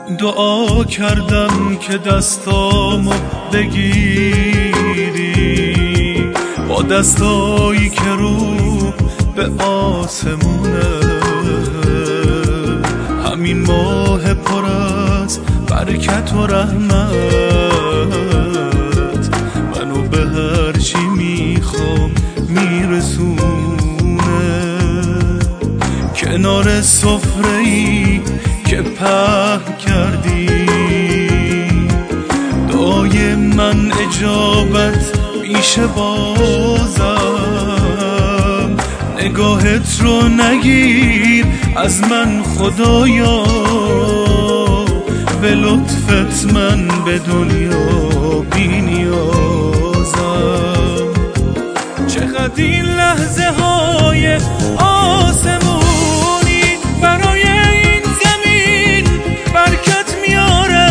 دعا کردم که دستامو بگیری با دستایی که رو به آسمونه، همین ماه پر از برکت و رحمت منو به هر چی میخوام میرسونه. کنار سفره‌ای که پهن کردی دعای من اجابت میشه بازم. نگاهت رو نگیر از من خدایا، به لطفت من به دنیا بی نیازم. چقدر این لحظه های آسمونی برای این زمین برکت میاره.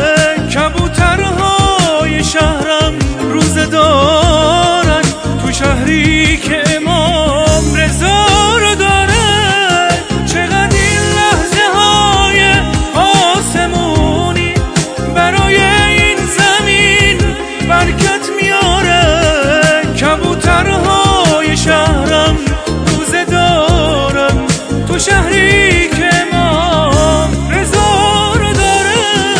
کبوترهای شهرم روزه دارن تو شهری که امام رضا رو داره. چقدر این لحظه های آسمونی برای این زمین برکت میاره. کبوترهای شهرم روزه دارن تو شهری که امام رضا رو داره.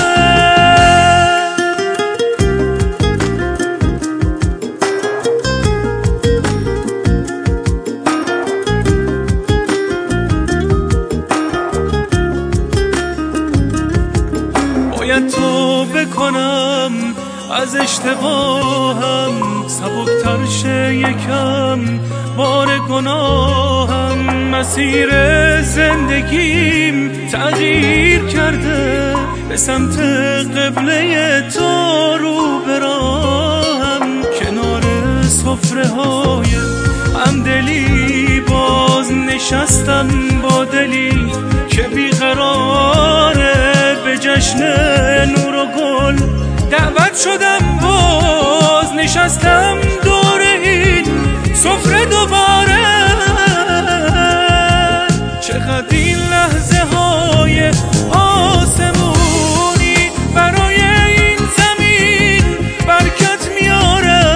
باید توبه کنم از اشتباهم، سبکتر شه یکم بار گناهم. مسیر زندگیم تغییر کرده، به سمت قبله تو رو براهم. کنار سفره های همدلی باز نشستم با دلی که بیقراره. به جشن نور و گل دعوت شدم، باز نشستم دور این سفره دوباره. چقدر این لحظه های آسمونی برای این زمین برکت میاره.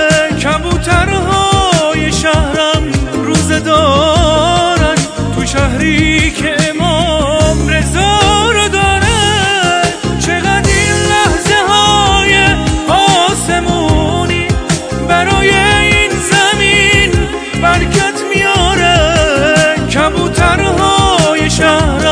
کبوترهای شهرم روزه دارن تو شهری که امام رضا رو داره. چقدر این لحظه های آسمونی برای این زمین برکت میاره. کبوترهای شهرم